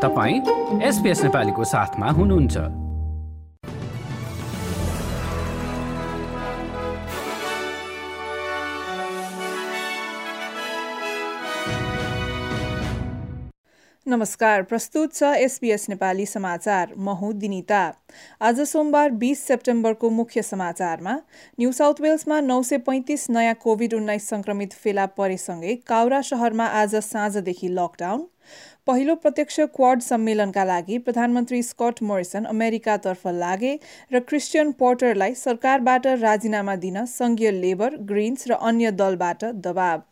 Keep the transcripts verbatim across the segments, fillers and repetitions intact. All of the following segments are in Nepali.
तपाईं एसपीएस नेपालीको साथमा हुनुहुन्छ। नमस्कार, प्रस्तुत छ एसपीएस नेपाली समाचार। म हुँ दिनिता। आज सोमबार बीस सेप्टेम्बरको मुख्य समाचारमा न्यू साउथ वेल्समा नौ सय पैंतिस नयाँ कोभिड उन्नाइस संक्रमित फेला परेसँगै काउरा शहरमा आज साँझदेखि लकडाउन, पहिलो प्रत्यक्ष क्वाड सम्मेलनका लागि प्रधानमन्त्री स्कट मोरिसन अमेरिकातर्फ लागे र क्रिस्टियन पोर्टरलाई सरकारबाट राजीनामा दिन संघीय लेबर, ग्रीन्स र अन्य दलबाट दबाव।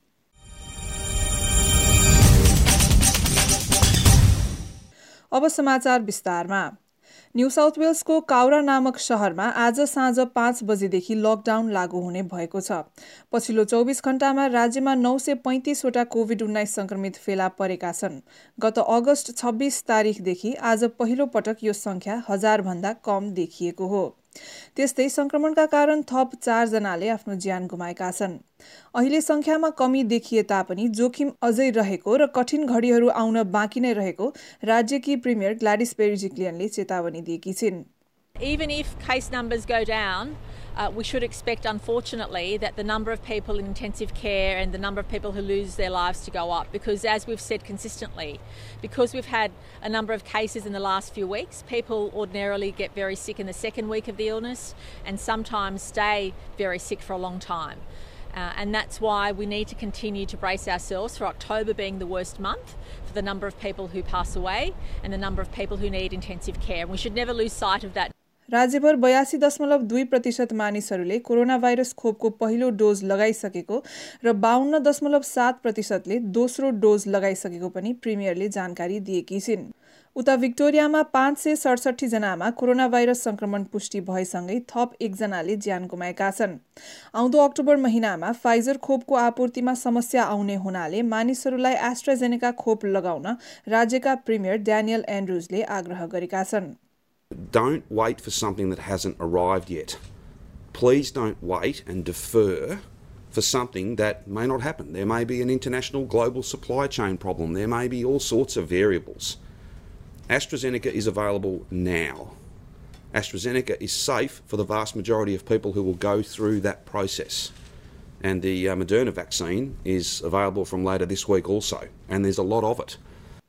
अब समाचार विस्तारमा। न्यू साउथ वेल्सको काउरा नामक शहरमा आज साँझ पाँच बजेदेखि लकडाउन लागू हुने भएको छ। पछिल्लो चौबिस घण्टामा राज्यमा नौ सय पैंतिसवटा कोभिड उन्नाइस संक्रमित फेला परेका छन्। गत अगस्त छब्बीस तारिखदेखि आज पहिलो पटक यो संख्या हजारभन्दा कम देखिएको हो। त्यस्तै संक्रमणका कारण थप चारजनाले आफ्नो ज्यान गुमाएका छन्। अहिले संख्यामा कमी देखिए तापनि जोखिम अझै रहेको र कठिन घडीहरू आउन बाँकी नै रहेको राज्यकी प्रिमियर ग्ल्याडिस बेरिजिक्लियनले चेतावनी दिएकी छिन्। Even if case numbers go down, uh, we should expect, unfortunately, that the number of people in intensive care and the number of people who lose their lives to go up. Because as we've said consistently, because we've had a number of cases in the last few weeks, people ordinarily get very sick in the second week of the illness and sometimes stay very sick for a long time. Uh, and that's why we need to continue to brace ourselves for October being the worst month for the number of people who pass away and the number of people who need intensive care. And we should never lose sight of that. राज्यभर बयासी दशमलव दुई प्रतिशत मानिसहरूले कोरोना भाइरस खोपको पहिलो डोज लगाइसकेको र बाहन्न दशमलव सात प्रतिशतले दोस्रो डोज लगाइसकेको पनि प्रिमियरले जानकारी दिएकी छिन्। उता विक्टोरियामा पाँच सय सडसठी जनामा कोरोना भाइरस संक्रमण पुष्टि भएसँगै थप एकजनाले ज्यान गुमाएका छन्। आउँदो अक्टोबर महिनामा फाइजर खोपको आपूर्तिमा समस्या आउने हुनाले मानिसहरूलाई एस्ट्राजेनेका खोप लगाउन राज्यका प्रिमियर ड्यानियल एन्ड्रुजले आग्रह गरेका छन्। Don't wait for something that hasn't arrived yet. Please don't wait and defer for something that may not happen. There may be an international global supply chain problem. There may be all sorts of variables. AstraZeneca is available now. AstraZeneca is safe for the vast majority of people who will go through that process. And the uh, Moderna vaccine is available from later this week also. And there's a lot of it.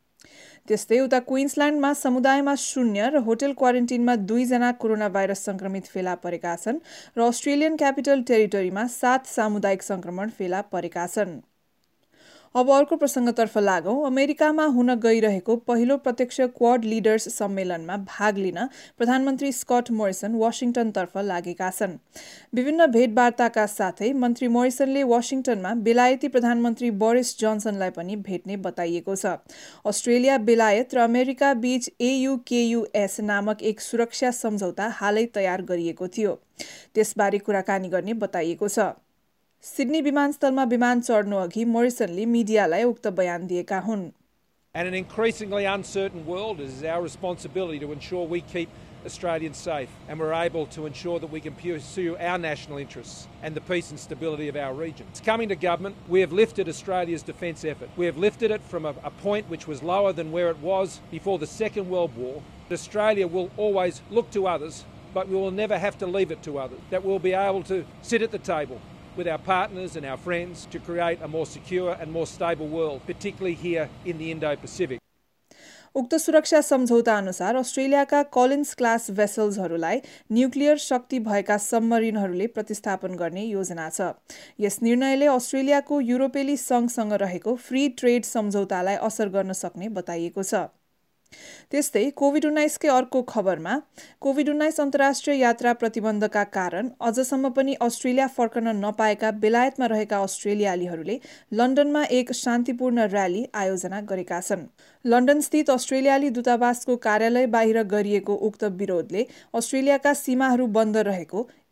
त्यस्तै उता क्वीन्सल्यान्डमा समुदायमा शून्य र होटल क्वारेन्टिनमा दुईजना कोरोना भाइरस संक्रमित फेला परेका छन् र अस्ट्रेलियन क्यापिटल टेरिटोरीमा सात सामुदायिक संक्रमण फेला परेका छन्। अब अर्को प्रसङ्गतर्फ लागौं। अमेरिकामा हुन गइरहेको पहिलो प्रत्यक्ष क्वाड लिडर्स सम्मेलनमा भाग लिन प्रधानमन्त्री स्कट मोरिसन वाशिङटनतर्फ लागेका छन्। विभिन्न भेटवार्ताका साथै मन्त्री मोरिसनले वाशिङटनमा बेलायती प्रधानमन्त्री बोरिस जोन्सनलाई पनि भेट्ने बताइएको छ। अस्ट्रेलिया, बेलायत र अमेरिका बीच एयुकेयुएस नामक एक सुरक्षा सम्झौता हालै तयार गरिएको थियो। त्यसबारे कुराकानी गर्ने बताइएको छ। सिडनी विमानस्थलमा विमान चढ्नु अघि मोरिसनले मिडियालाई उक्त बयान दिएका हुन्। And an increasingly uncertain world, it is our responsibility to ensure we keep Australians safe and we're able to ensure that we can pursue our national interests and the peace and stability of our region. It's coming to government, we have lifted Australia's defence effort. We have lifted it from a, a point which was lower than where it was before the Second World War. Australia will always look to others, but we will never have to leave it to others. That we'll be able to sit at the table with our partners and our friends to create a more secure and more stable world, particularly here in the Indo-Pacific. उक्त सुरक्षा सम्झौता अनुसार अस्ट्रेलियाका कलिन्स क्लास भेसल्सहरूलाई न्युक्लियर शक्ति भएका सबमरिनहरूले प्रतिस्थापन गर्ने योजना छ। यस निर्णयले अस्ट्रेलियाको युरोपेली संघसँग रहेको फ्री ट्रेड सम्झौतालाई असर गर्न सक्ने बताइएको छ। त्यस्तै कोभिड उन्नाइसकै अर्को खबरमा कोभिड उन्नाइस अन्तर्राष्ट्रिय यात्रा प्रतिबन्धका कारण अझसम्म पनि अस्ट्रेलिया फर्कन नपाएका बेलायतमा रहेका अस्ट्रेलियालीहरूले लन्डनमा एक शान्तिपूर्ण र्याली आयोजना गरेका छन्। लन्डन स्थित अस्ट्रेलियाली दूतावासको कार्यालय बाहिर गरिएको उक्त विरोधले अस्ट्रेलियाका सीमाहरू बन्द रहेको,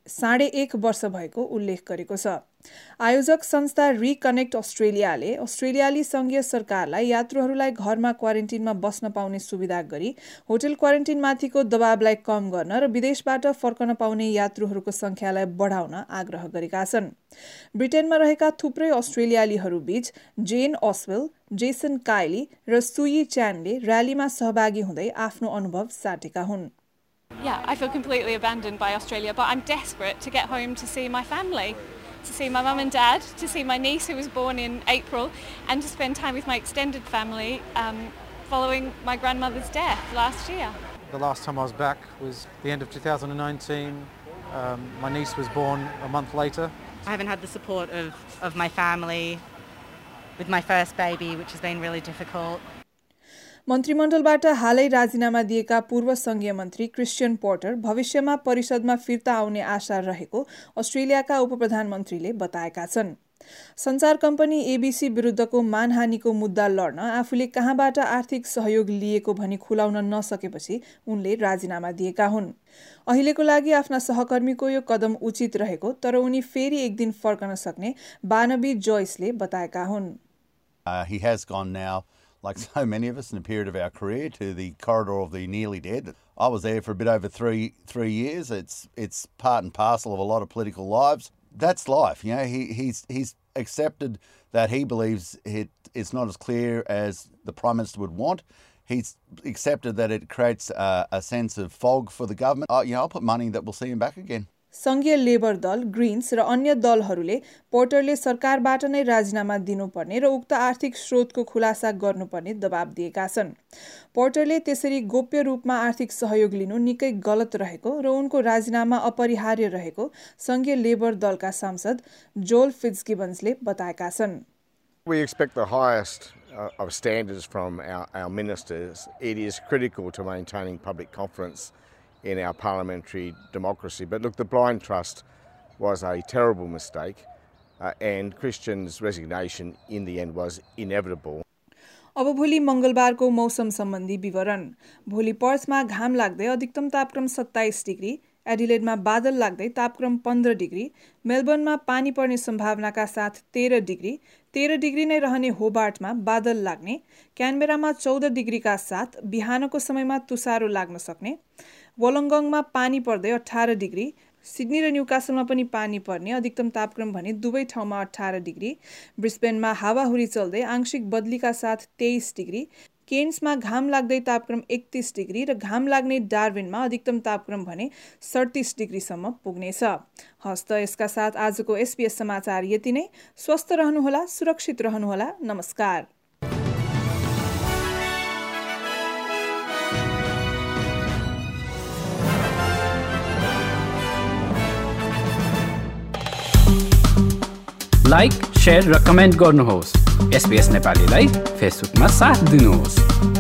साढे एक वर्ष भएको उल्लेख गरेको छ। आयोजक संस्था रिकनेक्ट अस्ट्रेलियाले अस्ट्रेलियाली संघीय सरकारलाई यात्रुहरूलाई घरमा क्वारेन्टिनमा बस्न पाउने सुविधा गरी होटल क्वारेन्टिनमाथिको दबावलाई कम गर्न र विदेशबाट फर्कन पाउने यात्रुहरूको संख्यालाई बढाउन आग्रह गरेका छन्। ब्रिटेनमा रहेका थुप्रै अस्ट्रेलियालीहरू बीच जेन अस्वेल, जेसन काइली र सुई च्यानले र्यालीमा सहभागी हुँदै आफ्नो अनुभव साटेका हुन्। Yeah, I feel completely abandoned by Australia, but I'm desperate to get home to see my family, to see my mum and dad, to see my niece who was born in April, and to spend time with my extended family um, following my grandmother's death last year. The last time I was back was the end of two thousand nineteen. Um, my niece was born a month later. I haven't had the support of, of my family with my first baby, which has been really difficult. मन्त्रीमण्डलबाट हालै राजीनामा दिएका पूर्व संघीय मन्त्री क्रिस्चियन पोर्टर भविष्यमा परिषदमा फिर्ता आउने आशा रहेको अस्ट्रेलियाका उपप्रधानमन्त्रीले बताएका छन्। सञ्चार कम्पनी एबीसी विरुद्धको मानहानिको मुद्दा लड्न आफूले कहाँबाट आर्थिक सहयोग लिएको भनी खुलाउन नसकेपछि उनले राजीनामा दिएका हुन्। अहिलेको लागि आफ्ना सहकर्मीको यो कदम उचित रहेको तर उनी फेरि एक दिन फर्कन सक्ने बार्नाबी जोइसले बताएका हुन्। Uh, he has gone now, like so many of us in a period of our career, to the corridor of the nearly dead. I was there for a bit over three three years. It's it's part and parcel of a lot of political lives. That's life, you know. He he's he's accepted that he believes it it's not as clear as the Prime Minister would want. He's accepted that it creates a, a sense of fog for the government. Uh, you know, I'll put money that we'll see him back again. संघीय लेबर दल, ग्रीन्स र अन्य दलहरूले पोर्टरले सरकारबाट नै राजीनामा दिनुपर्ने र उक्त आर्थिक स्रोतको खुलासा गर्नुपर्ने दबाब दिएका छन्। पोर्टरले त्यसरी गोप्य रूपमा आर्थिक सहयोग लिनु निकै गलत रहेको र उनको राजीनामा अपरिहार्य रहेको संघीय लेबर दलका सांसद जोल फिट्जगिबन्सले बताएका छन्। We expect the highest uh, of standards from our, our ministers. It is critical to maintaining public confidence in our parliamentary democracy. But look, the blind trust was a terrible mistake uh, and Christian's resignation in the end was inevitable. अब भोलि मंगलबारको मौसम सम्बन्धी विवरण। भोलि पर्समा घाम लाग्दै अधिकतम तापक्रम सत्ताइस डिग्री, एडिलेडमा बादल लाग्दै तापक्रम पन्ध्र डिग्री, मेलबर्नमा पानी पर्ने सम्भावनाका साथ तेह्र डिग्री, तेह्र डिग्री नै रहने होबार्टमा बादल लाग्ने, क्यानबेरामा चौध डिग्रीका साथ बिहानको समयमा तुषारो लाग्न सक्ने, वोलंगङमा पानी पर्दै अठार डिग्री, सिडनी र न्यूकासलमा पनि पानी पर्ने, अधिकतम तापक्रम भने दुवै ठाउँमा अठार डिग्री, ब्रिस्बेनमा हावाहुरी चल्दै आंशिक बदलीका साथ तेइस डिग्री, केन्समा घाम लाग्दै तापक्रम एकतीस डिग्री र घाम लाग्ने डार्विनमा अधिकतम तापक्रम भने सैंतीस डिग्रीसम्म पुग्नेछ। हस्त यसका साथ आजको एसबीएस समाचार यति नै। स्वस्थ रहनुहोला, सुरक्षित रहनुहोला। नमस्कार। लाइक, शेयर र कमेन्ट गर्नुहोस्। एसबीएस नेपालीलाई फेसबुकमा साथ दिनुहोस्।